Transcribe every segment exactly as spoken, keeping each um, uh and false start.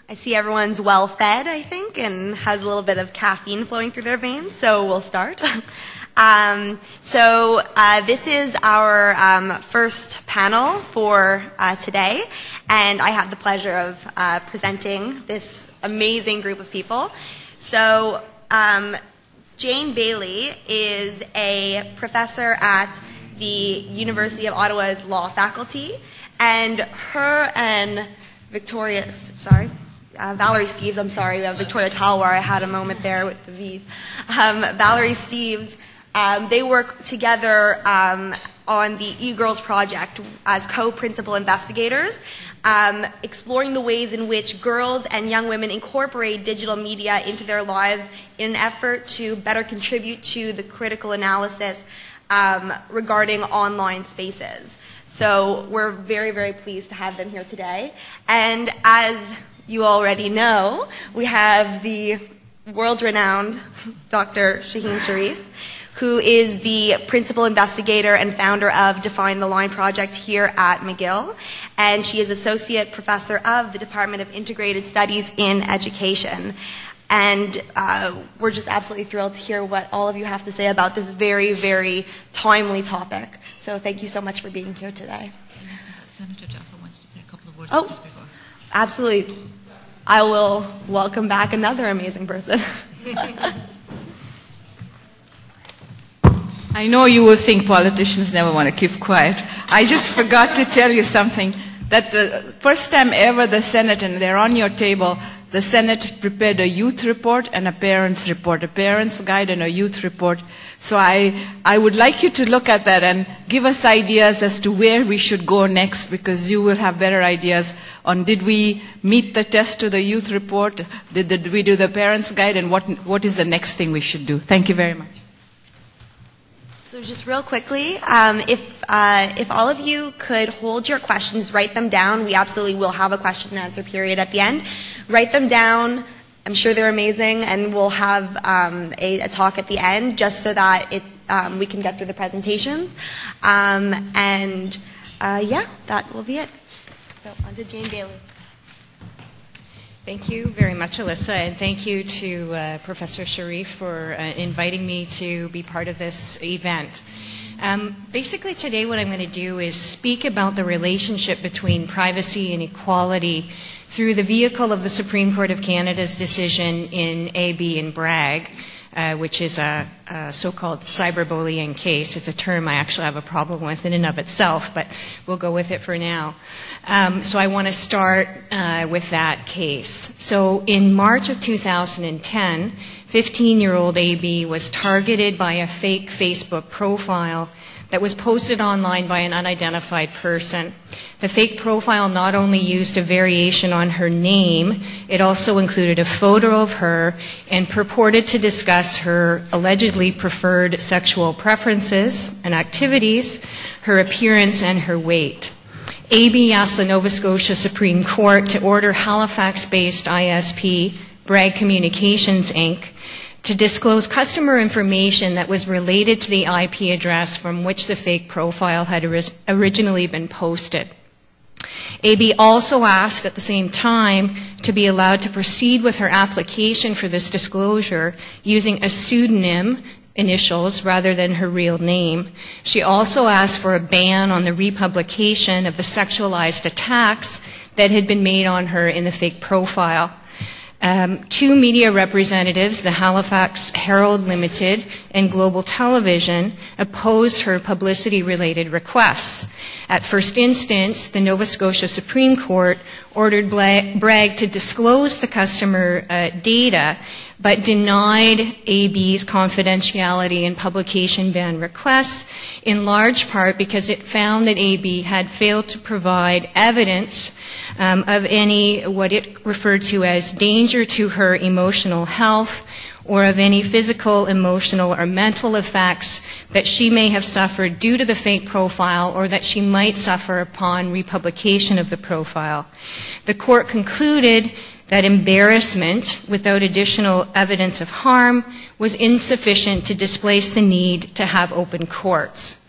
I see everyone's well fed, I think, and has a little bit of caffeine flowing through their veins, so we'll start. um, so uh, this is our um, first panel for uh, today, and I have the pleasure of uh, presenting this amazing group of people. So um, Jane Bailey is a professor at the University of Ottawa's law faculty, and her and Victoria, sorry, uh, Valerie Steeves, I'm sorry, uh, Victoria Talwar, I had a moment there with the V's. Um, Valerie Steeves, um, they work together um, on the eGirls project as co-principal investigators, um, exploring the ways in which girls and young women incorporate digital media into their lives in an effort to better contribute to the critical analysis um, regarding online spaces. So we're very, very pleased to have them here today. And as you already know, we have the world-renowned Doctor Shaheen Sharif, who is the principal investigator and founder of Define the Line project here at McGill. And she is associate professor of the Department of Integrated Studies in Education. And uh, we're just absolutely thrilled to hear what all of you have to say about this very, very timely topic. So thank you so much for being here today. Senator Jaffa wants to say a couple of words oh, just before. Absolutely. I will welcome back another amazing person. I know you will think politicians never want to keep quiet. I just forgot to tell you something, that the first time ever the Senate, and they're on your table, the Senate prepared a youth report and a parents report, a parents guide and a youth report. So I, I would like you to look at that and give us ideas as to where we should go next, because you will have better ideas on did we meet the test to the youth report, did, did we do the parents guide, and what, what is the next thing we should do. Thank you very much. So just real quickly, um, if, uh, if all of you could hold your questions, write them down. We absolutely will have a question and answer period at the end. Write them down. I'm sure they're amazing, and we'll have um, a, a talk at the end just so that it, um, we can get through the presentations. Um, and uh, yeah, that will be it. So on to Jane Bailey. Thank you very much, Alyssa, and thank you to uh, Professor Sharif for uh, inviting me to be part of this event. Um, basically today what I'm going to do is speak about the relationship between privacy and equality through the vehicle of the Supreme Court of Canada's decision in A B and Bragg, uh, which is a, a so-called cyberbullying case. It's a term I actually have a problem with in and of itself, but we'll go with it for now. Um, so I want to start uh, with that case. So in March of two thousand ten, fifteen-year-old A B was targeted by a fake Facebook profile that was posted online by an unidentified person. The fake profile not only used a variation on her name, it also included a photo of her and purported to discuss her allegedly preferred sexual preferences and activities, her appearance, and her weight. A B asked the Nova Scotia Supreme Court to order Halifax-based I S P, Bragg Communications, Incorporated, to disclose customer information that was related to the I P address from which the fake profile had originally been posted. A B also asked at the same time to be allowed to proceed with her application for this disclosure using a pseudonym, initials, rather than her real name. She also asked for a ban on the republication of the sexualized attacks that had been made on her in the fake profile. Um, two media representatives, the Halifax Herald Limited and Global Television, opposed her publicity-related requests. At first instance, the Nova Scotia Supreme Court ordered Bragg to disclose the customer uh, data, but denied A B's confidentiality and publication ban requests, in large part because it found that A B had failed to provide evidence Um, of any, what it referred to as danger to her emotional health, or of any physical, emotional, or mental effects that she may have suffered due to the fake profile or that she might suffer upon republication of the profile. The court concluded that embarrassment without additional evidence of harm was insufficient to displace the need to have open courts.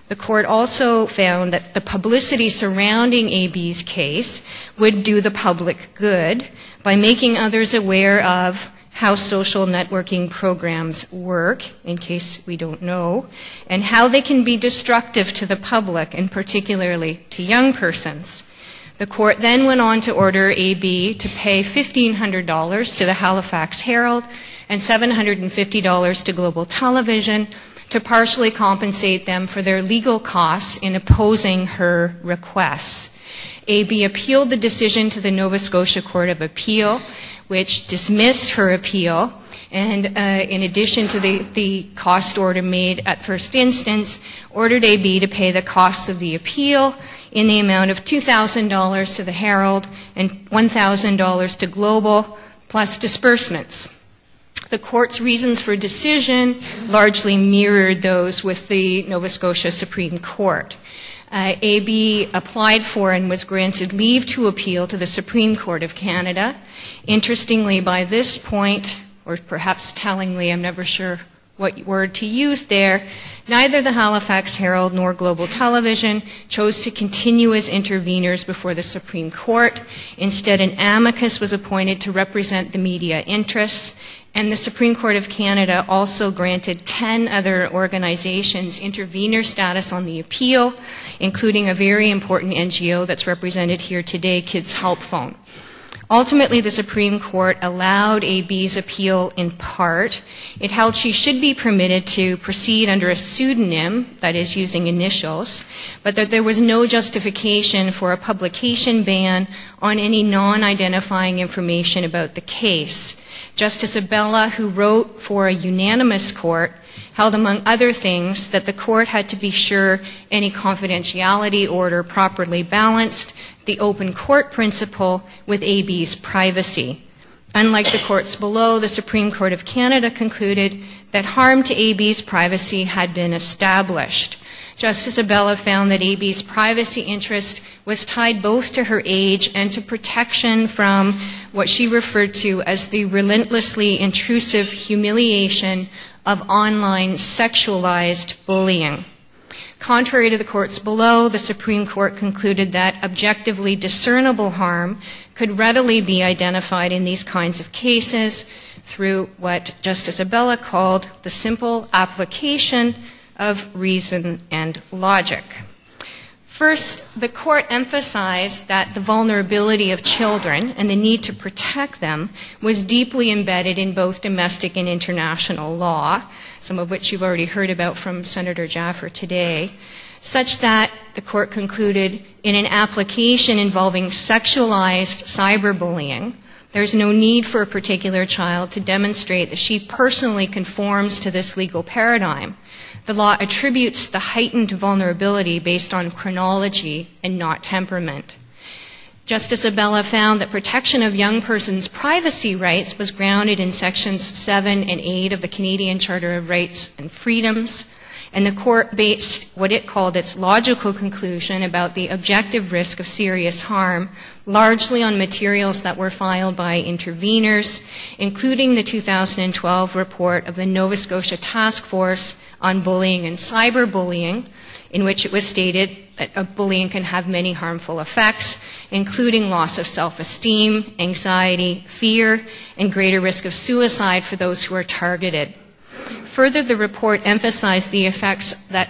The court also found that the publicity surrounding A B's case would do the public good by making others aware of how social networking programs work, in case we don't know, and how they can be destructive to the public, and particularly to young persons. The court then went on to order A B to pay fifteen hundred dollars to the Halifax Herald and seven hundred fifty dollars to Global Television to partially compensate them for their legal costs in opposing her requests. A B appealed the decision to the Nova Scotia Court of Appeal, which dismissed her appeal, and uh, in addition to the, the cost order made at first instance, ordered A B to pay the costs of the appeal in the amount of two thousand dollars to the Herald and one thousand dollars to Global, plus disbursements. The court's reasons for decision largely mirrored those with the Nova Scotia Supreme Court. Uh, A B applied for and was granted leave to appeal to the Supreme Court of Canada. Interestingly, by this point, or perhaps tellingly, I'm never sure what word to use there, neither the Halifax Herald nor Global Television chose to continue as interveners before the Supreme Court. Instead, an amicus was appointed to represent the media interests, and the Supreme Court of Canada also granted ten other organizations intervener status on the appeal, including a very important N G O that's represented here today, Kids Help Phone. Ultimately, the Supreme Court allowed A B's appeal in part. It held she should be permitted to proceed under a pseudonym, that is, using initials, but that there was no justification for a publication ban on any non-identifying information about the case. Justice Abella, who wrote for a unanimous court, held, among other things, that the court had to be sure any confidentiality order properly balanced the open court principle with A B's privacy. Unlike the courts below, the Supreme Court of Canada concluded that harm to A B's privacy had been established. Justice Abella found that A B's privacy interest was tied both to her age and to protection from what she referred to as the relentlessly intrusive humiliation of online sexualized bullying. Contrary to the courts below, the Supreme Court concluded that objectively discernible harm could readily be identified in these kinds of cases through what Justice Abella called the simple application of reason and logic. First, the court emphasized that the vulnerability of children and the need to protect them was deeply embedded in both domestic and international law, some of which you've already heard about from Senator Jaffer today, such that the court concluded in an application involving sexualized cyberbullying, there's no need for a particular child to demonstrate that she personally conforms to this legal paradigm. The law attributes the heightened vulnerability based on chronology and not temperament. Justice Abella found that protection of young persons' privacy rights was grounded in sections seven and eight of the Canadian Charter of Rights and Freedoms, and the court based what it called its logical conclusion about the objective risk of serious harm largely on materials that were filed by interveners, including the two thousand twelve report of the Nova Scotia Task Force on Bullying and Cyberbullying, in which it was stated that bullying can have many harmful effects, including loss of self-esteem, anxiety, fear, and greater risk of suicide for those who are targeted. Further, the report emphasized the effects that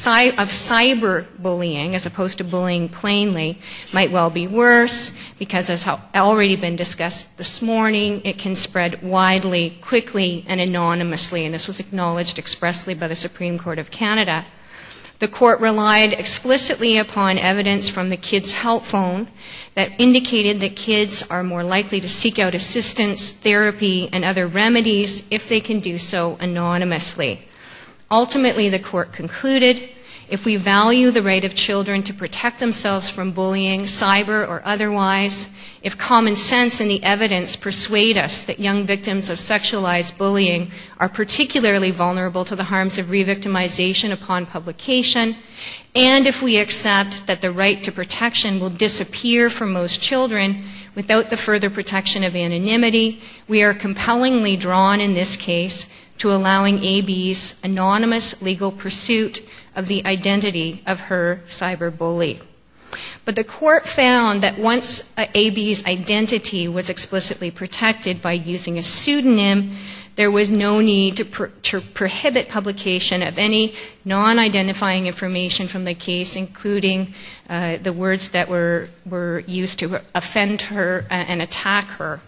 of cyberbullying, as opposed to bullying plainly, might well be worse, because as has already been discussed this morning, it can spread widely, quickly, and anonymously, and this was acknowledged expressly by the Supreme Court of Canada. The court relied explicitly upon evidence from the Kids Help Phone that indicated that kids are more likely to seek out assistance, therapy, and other remedies if they can do so anonymously. Ultimately, the court concluded, if we value the right of children to protect themselves from bullying, cyber or otherwise, if common sense and the evidence persuade us that young victims of sexualized bullying are particularly vulnerable to the harms of re-victimization upon publication, and if we accept that the right to protection will disappear for most children without the further protection of anonymity, we are compellingly drawn in this case to allowing A B's anonymous legal pursuit of the identity of her cyberbully. But the court found that once A B's identity was explicitly protected by using a pseudonym, there was no need to, pro- to prohibit publication of any non-identifying information from the case, including uh, the words that were, were used to offend her and attack her.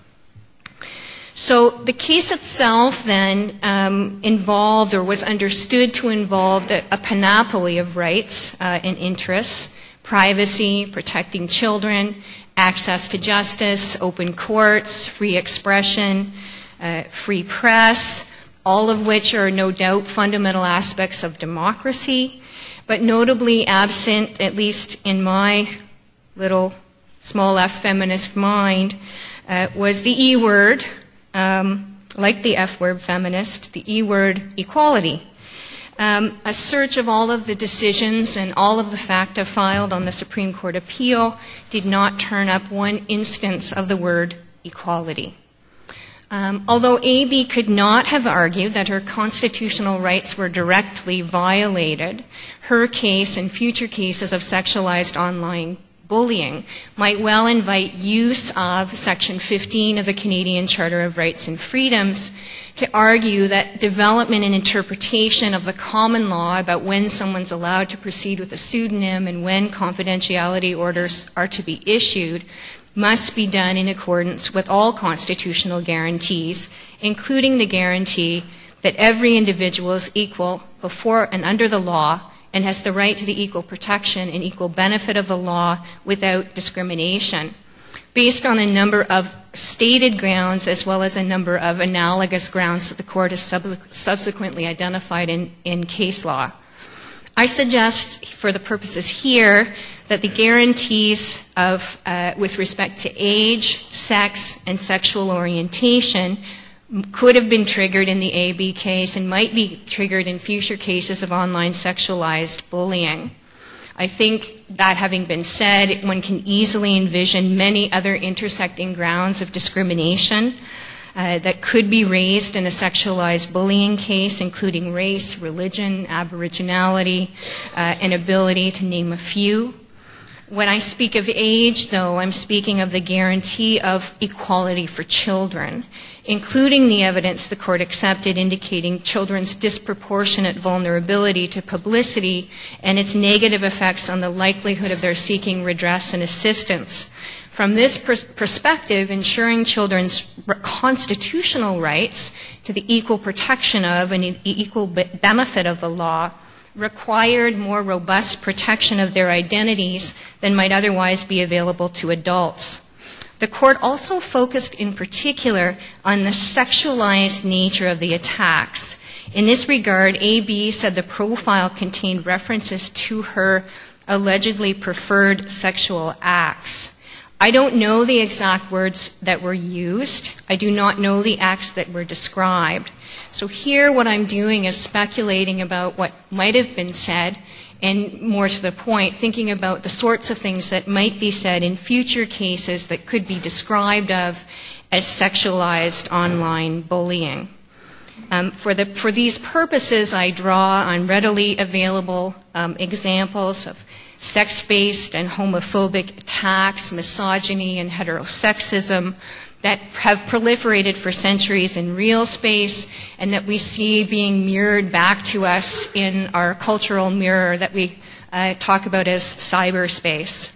So the case itself then um, involved or was understood to involve a, a panoply of rights uh, and interests: privacy, protecting children, access to justice, open courts, free expression, uh, free press, all of which are no doubt fundamental aspects of democracy, but notably absent, at least in my little small f feminist mind, uh, was the E word, um, like the F word feminist, the E word equality. Um, a search of all of the decisions and all of the facta filed on the Supreme Court appeal did not turn up one instance of the word equality. Um, although A B could not have argued that her constitutional rights were directly violated, her case and future cases of sexualized online bullying might well invite use of Section fifteen of the Canadian Charter of Rights and Freedoms to argue that development and interpretation of the common law about when someone's allowed to proceed with a pseudonym and when confidentiality orders are to be issued must be done in accordance with all constitutional guarantees, including the guarantee that every individual is equal before and under the law and has the right to the equal protection and equal benefit of the law without discrimination, based on a number of stated grounds as well as a number of analogous grounds that the court has sub- subsequently identified in, in case law. I suggest, for the purposes here, that the guarantees of, uh, with respect to age, sex, and sexual orientation could have been triggered in the A B case and might be triggered in future cases of online sexualized bullying. I think that having been said, one can easily envision many other intersecting grounds of discrimination uh, that could be raised in a sexualized bullying case, including race, religion, aboriginality, uh, and ability, to name a few. When I speak of age, though, I'm speaking of the guarantee of equality for children, including the evidence the court accepted indicating children's disproportionate vulnerability to publicity and its negative effects on the likelihood of their seeking redress and assistance. From this pers- perspective, ensuring children's r- constitutional rights to the equal protection of and e- equal be- benefit of the law required more robust protection of their identities than might otherwise be available to adults. The court also focused in particular on the sexualized nature of the attacks. In this regard, A B said the profile contained references to her allegedly preferred sexual acts. I don't know the exact words that were used. I do not know the acts that were described. So here what I'm doing is speculating about what might have been said, and more to the point, thinking about the sorts of things that might be said in future cases that could be described of as sexualized online bullying. Um, for, the, for these purposes, I draw on readily available um, examples of sex-based and homophobic attacks, misogyny, and heterosexism that have proliferated for centuries in real space and that we see being mirrored back to us in our cultural mirror that we uh, talk about as cyberspace.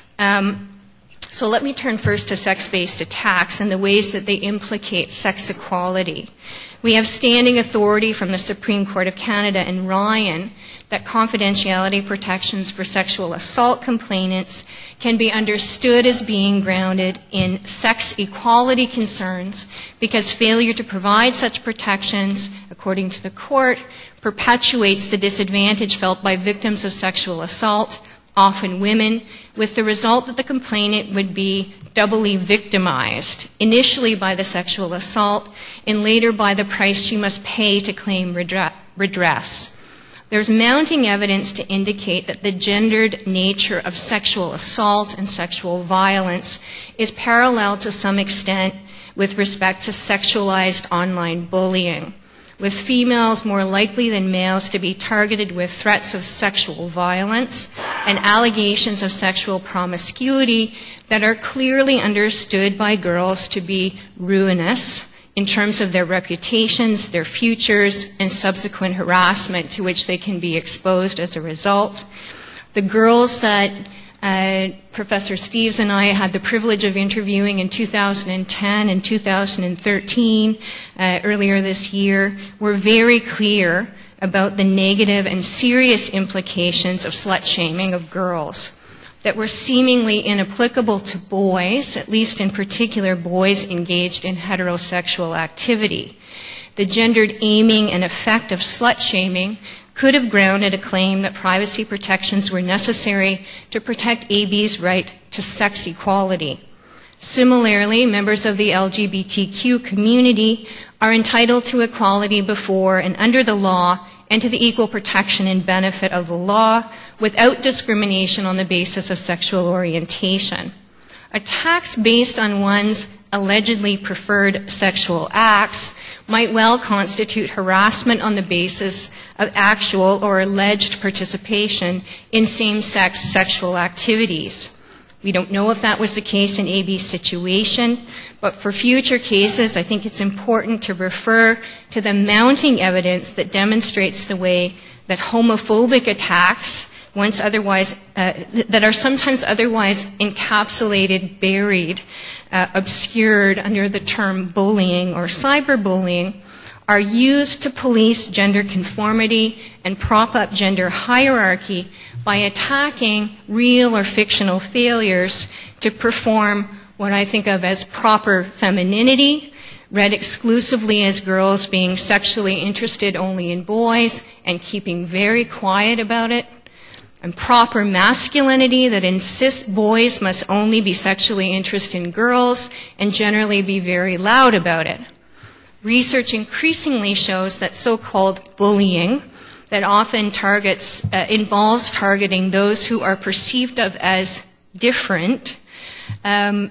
Um, so let me turn first to sex-based attacks and the ways that they implicate sex equality. We have standing authority from the Supreme Court of Canada and Ryan that confidentiality protections for sexual assault complainants can be understood as being grounded in sex equality concerns because failure to provide such protections, according to the court, perpetuates the disadvantage felt by victims of sexual assault, often women, with the result that the complainant would be doubly victimized, initially by the sexual assault and later by the price she must pay to claim redress. There's mounting evidence to indicate that the gendered nature of sexual assault and sexual violence is parallel to some extent with respect to sexualized online bullying. with females more likely than males to be targeted with threats of sexual violence and allegations of sexual promiscuity that are clearly understood by girls to be ruinous in terms of their reputations, their futures, and subsequent harassment to which they can be exposed as a result. The girls that uh, Professor Steeves and I had the privilege of interviewing in two thousand ten and two thousand thirteen, uh, earlier this year, were very clear about the negative and serious implications of slut-shaming of girls that were seemingly inapplicable to boys, at least in particular boys engaged in heterosexual activity. The gendered aiming and effect of slut-shaming could have grounded a claim that privacy protections were necessary to protect A B's right to sex equality. Similarly, members of the L G B T Q community are entitled to equality before and under the law and to the equal protection and benefit of the law without discrimination on the basis of sexual orientation. Attacks based on one's allegedly preferred sexual acts might well constitute harassment on the basis of actual or alleged participation in same-sex sexual activities. We don't know if that was the case in A B's situation, but for future cases, I think it's important to refer to the mounting evidence that demonstrates the way that homophobic attacks, once otherwise, uh, that are sometimes otherwise encapsulated, buried, uh, obscured under the term bullying or cyberbullying, are used to police gender conformity and prop up gender hierarchy by attacking real or fictional failures to perform what I think of as proper femininity, read exclusively as girls being sexually interested only in boys and keeping very quiet about it, and proper masculinity that insists boys must only be sexually interested in girls and generally be very loud about it. Research increasingly shows that so-called bullying that often targets, uh, involves targeting those who are perceived of as different, um,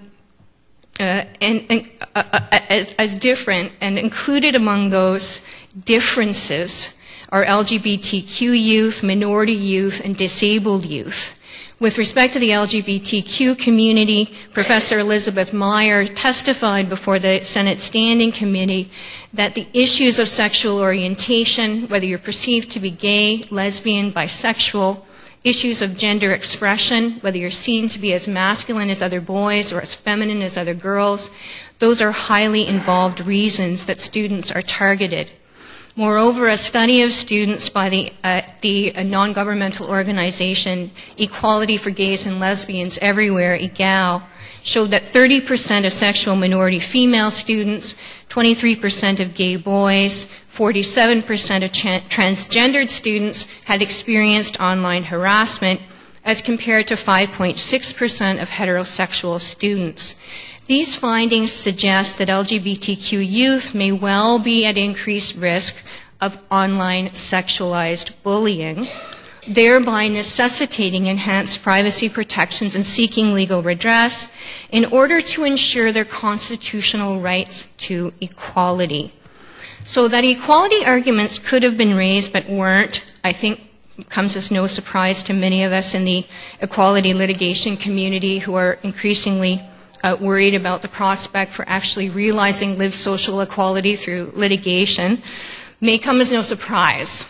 uh, and, and uh, uh, as, as different, and included among those differences are L G B T Q youth, minority youth, and disabled youth. With respect to the L G B T Q community, Professor Elizabeth Meyer testified before the Senate Standing Committee that the issues of sexual orientation, whether you're perceived to be gay, lesbian, bisexual, issues of gender expression, whether you're seen to be as masculine as other boys or as feminine as other girls, those are highly involved reasons that students are targeted. Moreover, a study of students by the, uh, the uh, non-governmental organization Equality for Gays and Lesbians Everywhere, E G A L, showed that thirty percent of sexual minority female students, twenty-three percent of gay boys, forty-seven percent of tra- transgendered students had experienced online harassment, as compared to five point six percent of heterosexual students. These findings suggest that L G B T Q youth may well be at increased risk of online sexualized bullying, thereby necessitating enhanced privacy protections and seeking legal redress in order to ensure their constitutional rights to equality. So that equality arguments could have been raised but weren't, I think, comes as no surprise to many of us in the equality litigation community who are increasingly Uh, worried about the prospect for actually realizing lived social equality through litigation, may come as no surprise,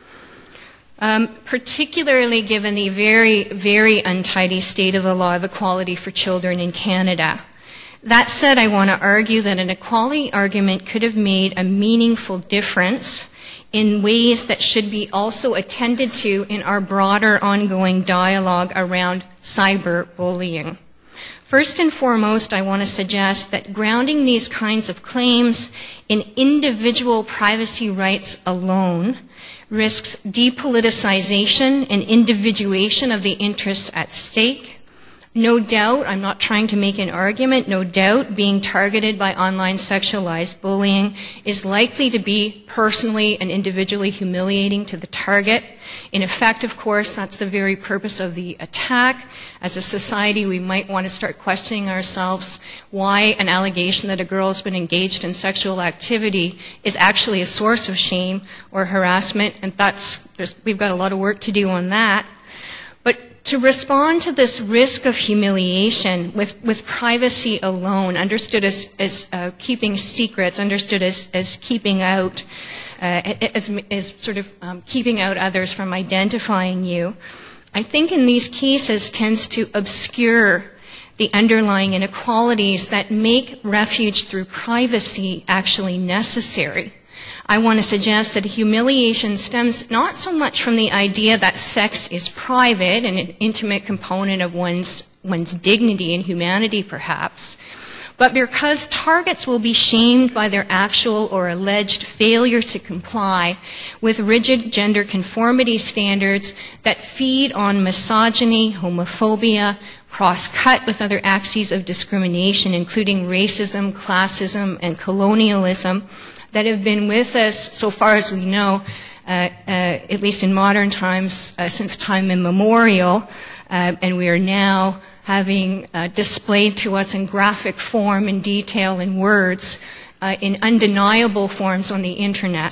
um, particularly given the very, very untidy state of the law of equality for children in Canada. That said, I want to argue that an equality argument could have made a meaningful difference in ways that should be also attended to in our broader ongoing dialogue around cyberbullying. First and foremost, I want to suggest that grounding these kinds of claims in individual privacy rights alone risks depoliticization and individuation of the interests at stake, No doubt, I'm not trying to make an argument, no doubt being targeted by online sexualized bullying is likely to be personally and individually humiliating to the target. In effect, of course, that's the very purpose of the attack. As a society, we might want to start questioning ourselves why an allegation that a girl has been engaged in sexual activity is actually a source of shame or harassment, and that's, we've got a lot of work to do on that. To respond to this risk of humiliation with, with privacy alone, understood as, as uh, keeping secrets, understood as, as keeping out, uh, as, as sort of um, keeping out others from identifying you, I think in these cases tends to obscure the underlying inequalities that make refuge through privacy actually necessary. I want to suggest that humiliation stems not so much from the idea that sex is private and an intimate component of one's, one's dignity and humanity, perhaps, but because targets will be shamed by their actual or alleged failure to comply with rigid gender conformity standards that feed on misogyny, homophobia, cross-cut with other axes of discrimination, including racism, classism, and colonialism, that have been with us, so far as we know, uh, uh, at least in modern times, uh, since time immemorial, uh, and we are now having uh, displayed to us in graphic form, in detail, in words, uh, in undeniable forms on the internet.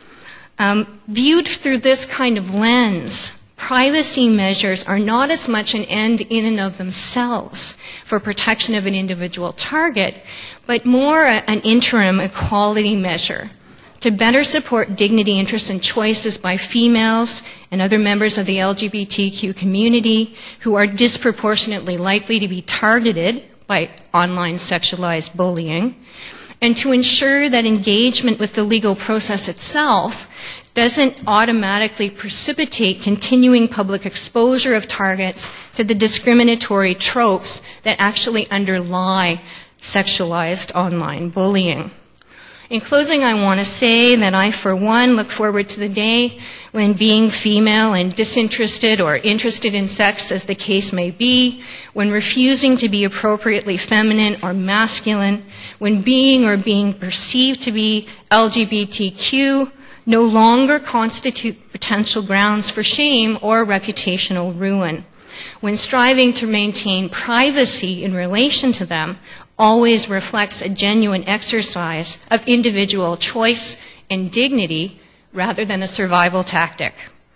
Um, viewed through this kind of lens, privacy measures are not as much an end in and of themselves for protection of an individual target, but more a, an interim equality measure to better support dignity, interests, and choices by females and other members of the L G B T Q community who are disproportionately likely to be targeted by online sexualized bullying, and to ensure that engagement with the legal process itself doesn't automatically precipitate continuing public exposure of targets to the discriminatory tropes that actually underlie sexualized online bullying. In closing, I want to say that I, for one, look forward to the day when being female and disinterested or interested in sex, as the case may be, when refusing to be appropriately feminine or masculine, when being or being perceived to be L G B T Q no longer constitute potential grounds for shame or reputational ruin, when striving to maintain privacy in relation to them always reflects a genuine exercise of individual choice and dignity rather than a survival tactic.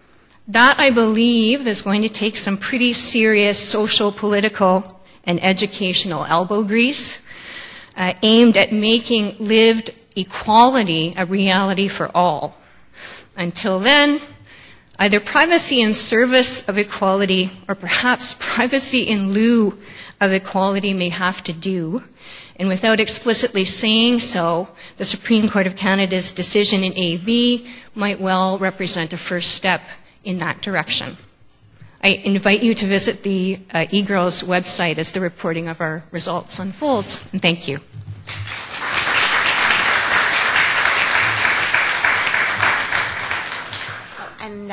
That, I believe, is going to take some pretty serious social, political, and educational elbow grease uh, aimed at making lived equality a reality for all. Until then, either privacy in service of equality or perhaps privacy in lieu of equality may have to do. And without explicitly saying so, the Supreme Court of Canada's decision in A B might well represent a first step in that direction. I invite you to visit the uh, eGirls website as the reporting of our results unfolds. And thank you. And